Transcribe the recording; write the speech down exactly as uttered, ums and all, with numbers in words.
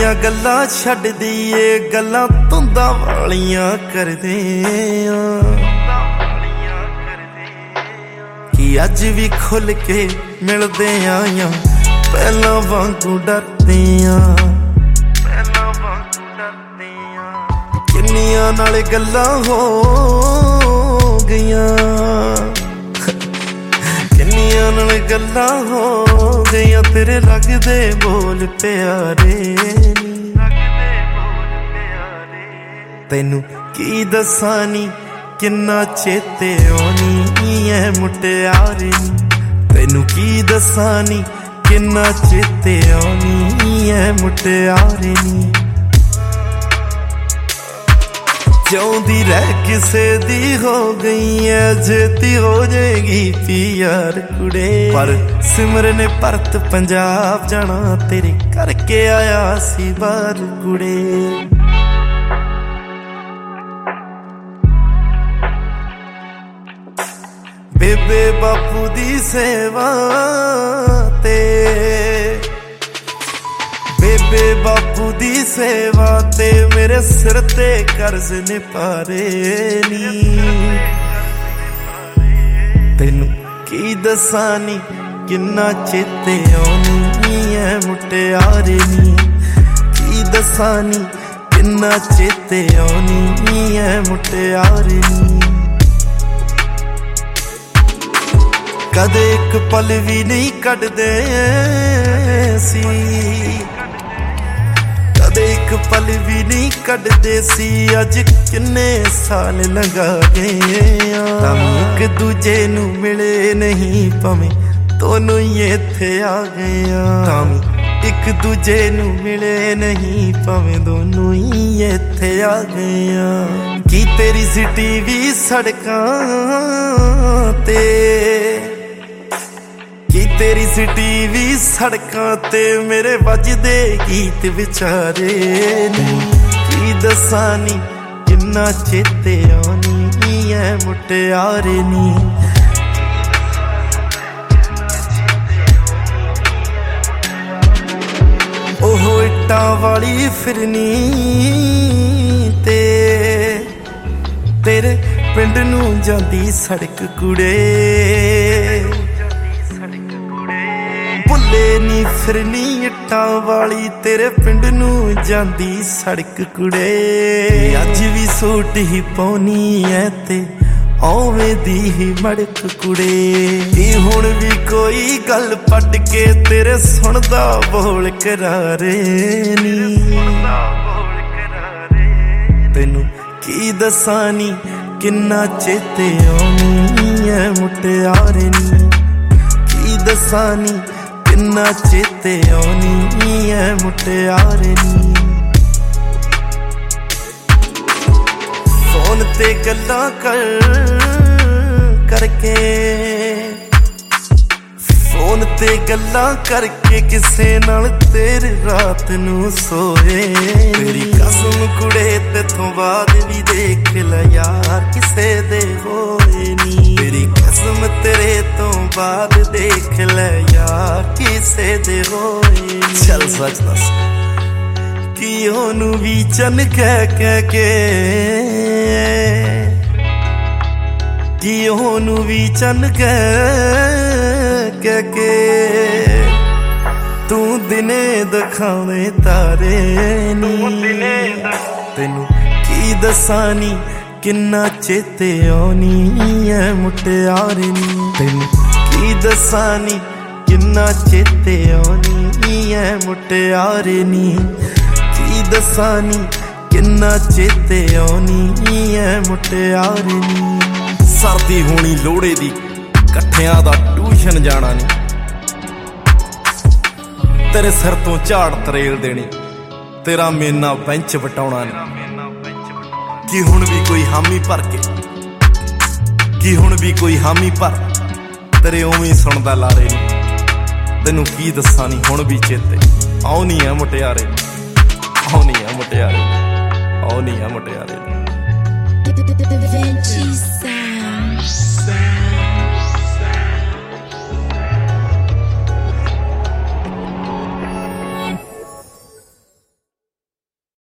ਕਿਹੜੀਆਂ ਗੱਲਾਂ ਛੱਡ ਦਈਏ, ਗੱਲਾਂ ਧੁੰਦਾਂ ਵਾਲੀਆਂ ਕਰਦੇ ਆਂ ਕਿ ਅੱਜ ਵੀ ਖੁੱਲ ਕੇ ਮਿਲਦੇ ਆਂ, ਪਹਿਲਾਂ ਵਾਂਗੂ ਡਰਦੇ ਆਂ, ਪਹਿਲਾਂ ਵਾਂਗੂ ਡਰਦੇ ਆਂ। ਕਿੰਨੀਆਂ ਨਾਲ ਗੱਲਾਂ ਹੋ ਗਈਆਂ, ਕਿੰਨੀਆਂ ਨਾਲ ਗੱਲਾਂ ਹੋ ਗਈਆਂ, ਤੇਰੇ ਲੱਗਦੇ ਬੋਲ ਪਿਆਰੇ ਨੀ, ਤੈਨੂੰ ਕੀ ਦੱਸਾਂ ਨੀ ਕਿੰਨਾ ਚੇਤੇ ਆਉਣੀ ਐ ਮੁਟਿਆਰੇ ਨੀ, ਤੈਨੂੰ ਕੀ ਦੱਸਾਂ ਨੀ ਕਿੰਨਾ ਚੇਤੇ ਆਉਣੀ ਐ ਮੁਟਿਆਰੇ ਨੀ। ਜਿਉਂਦੀ ਰਹਿ ਕਿਸੇ ਦੀ ਹੋ ਗਈ ਐ, ਛੇਤੀ ਹੋ ਜਾਏਗੀ ਪਿਆਰ ਕੁੜੇ। ਪਰ ਸਿਮਰ ਨੇ ਭਰਤ ਪੰਜਾਬ ਜਾਣਾ, ਤੇਰੇ ਕਰਕੇ ਆਇਆ ਸੀ ਬਾਹਰ ਕੁੜੇ। ਬੇਬੇ ਬਾਪੂ ਦੀ ਸੇਵਾ ਤੇ, ਬੇਬੇ ਬਾਪੂ ਦੀ ਸੇਵਾ ਤੇ ਮੇਰੇ ਸਿਰ ਤੇ ਕਰਜ਼ ਨੇ ਪਾਰੇ ਨੀ, ਤੈਨੂੰ ਕੀ ਦੱਸਾਂ ਨੀ ਕਿੰਨਾ ਚੇਤੇ ਆਉਣੀ ਐ ਮੁਟਿਆਰੇ ਨੀ, ਕੀ ਦੱਸਾਂ ਨੀ ਕਿੰਨਾ ਚੇਤੇ ਆਉਣੀ ਐ ਮੁਟਿਆਰੇ ਨੀ। ਕਦੇ ਇੱਕ ਪਲ ਵੀ ਨਹੀਂ ਕੱਢਦੇ ਸੀ, ਕਦੇ ਇੱਕ ਪਲ ਵੀ ਨਹੀਂ ਕੱਢਦੇ ਸੀ, ਅੱਜ ਕਿੰਨੇ ਸਾਲ ਲੰਘਾ ਗਏ ਆਂ। ਤਾਂ ਇੱਕ ਦੂਜੇ ਨੂੰ ਮਿਲੇ ਨਹੀਂ ਭਾਵੇਂ ਦੋਨੋਂ ਹੀ ਇੱਥੇ ਆ ਗਏ ਆਂ, ਤਾਂ ਇੱਕ ਦੂਜੇ ਨੂੰ ਮਿਲੇ ਨਹੀਂ ਭਾਵੇਂ ਦੋਨੋਂ ਹੀ ਇੱਥੇ ਆ ਗਏ ਆਂ। ਕੀ ਤੇਰੀ ਸਿਟੀ ਵੀ ਸੜਕਾਂ ਤੇ, ਕੀ ਤੇਰੀ ਸਿਟੀ ਵੀ ਸੜਕਾਂ ਤੇ ਮੇਰੇ ਵੱਜਦੇ ਗੀਤ ਵਿਚਾਰੇ ਨੀ, ਕੀ ਦੱਸਾਂ ਨੀ ਕਿੰਨਾ ਚੇਤੇ ਆਉਣੀ ਐ ਮੁਟਿਆਰੇ ਨੀ। ਉਹ ਇੱਟਾਂ ਵਾਲੀ ਫਿਰਨੀ ਤੇ ਤੇਰੇ ਪਿੰਡ ਨੂੰ ਜਾਂਦੀ ਸੜਕ ਕੁੜੇ, ਭੁੱਲੇ ਨੀ ਫਿਰਨੀ ਇੱਟਾਂ ਵਾਲੀ ਤੇਰੇ ਪਿੰਡ ਨੂੰ ਜਾਂਦੀ ਸੜਕ ਕੁੜੇ। ਅੱਜ ਵੀ ਸੂਟ ਹੀ ਪਾਉਣੀ ਐ ਤੇ ਓਵੇਂ ਦੀ ਹੀ ਮੜਕ ਕੁੜੇ। ਕੀ ਹੁਣ ਵੀ ਕੋਈ ਗੱਲ ਪੱਟ ਕੇ ਤੇਰੇ ਸੁਣਦਾ ਬੋਲ ਕਰਾਰੇ ਨੀ, ਤੈਨੂੰ ਕੀ ਦੱਸਾਂ ਨੀ ਕਿੰਨਾ ਚੇਤੇ ਆਉਣੀ ਐ ਮੁਟਿਆਰੇ ਨੀ, ਕੀ ਦੱਸਾਂ ਨੀ ਕਿੰਨਾ ਚੇਤੇ ਆਉਣੀ ਐ ਮੁਟਿਆਰੇ ਨੀ। ਫੋਨ ਤੇ ਗੱਲਾਂ ਕਰ ਕਰਕੇ, ਫੋਨ ਤੇ ਗੱਲਾਂ ਕਰਕੇ ਕਿਸੇ ਨਾਲ ਤੇਰੀ ਰਾਤ ਨੂੰ ਸੋਏ। ਤੇਰੀ ਕਸਮ ਕੁੜੇ ਤੇਥੋਂ ਬਾਅਦ ਵੀ ਦੇਖ ਲੈ ਯਾਰ ਕਿਸੇ ਦੇ ਹੋਏ ਨੀ, ਤੇਰੀ ਕਸਮ ਤੇਰੇ ਤੋਂ ਬਾਅਦ ਦੇਖ ਲੈ ਯਾਰ ਕਿਸੇ ਦੇ ਹੋਏ ਨੀ। ਚੱਲ ਸੱਚ ਦੱਸ ਕਿ ਉਹਨੂੰ ਵੀ ਚੰਨ ਕਹਿ ਕਹਿ ਕੇ, ਕਿ ਉਹਨੂੰ ਵੀ ਚੰਨ ਕਹਿ ਕਹਿ ਕੇ ਤੂੰ ਦਿਨੇ ਦਿਖਾਵੇਂ ਤਾਰੇ ਨੀ, ਤੈਨੂੰ ਕੀ ਦੱਸਾਂ ਨੀ ਕਿੰਨਾ ਚੇਤੇ ਆਉਣੀ ਐ ਮੁਟਿਆਰੇ ਨੀ, ਤੈਨੂੰ ਕੀ ਦੱਸਾਂ ਨੀ ਕਿੰਨਾ ਚੇਤੇ ਆਉਣੀ ਐ ਮੁਟਿਆਰੇ ਨੀ, ਕੀ ਦੱਸਾਂ ਨੀ ਕਿੰਨਾ ਚੇਤੇ ਆਉਣੀ ਐ ਮੁਟਿਆਰੇ ਨੀ। ਸਰਦੀ ਹੋਣੀ ਲੋਹੜੇ ਦੀ ਇਕੱਠਿਆਂ ਦਾ ਟਿਊਸ਼ਨ ਜਾਣਾ ਨੀ, ਤੇਰੇ ਸਿਰ ਤੋਂ ਝਾੜ ਤਰੇਲ ਦੇਣੀ ਤੇਰਾ ਮੇਨਾ ਬੈਂਚ ਵਟਾਉਣਾ ਨੀ। ਕੀ ਹੁਣ ਵੀ ਕੋਈ ਹਾਮੀ ਭਰ ਕੇ, ਕੀ ਹੁਣ ਵੀ ਕੋਈ ਹਾਮੀ ਭਰ ਤੇਰੇ ਉਵੇਂ ਸੁਣਦਾ ਲਾਰੇ ਨੀ, ਤੈਨੂੰ ਕੀ ਦੱਸਾਂ ਨੀ ਹੁਣ ਵੀ ਚੇਤੇ ਆਉਣੀ ਆ ਮੁਟਿਆਰੇ, ਆਉਣੀ ਆ ਮੁਟਿਆਰੇ, ਆਉਣੀ ਆ ਮੁਟਿਆਰੇ।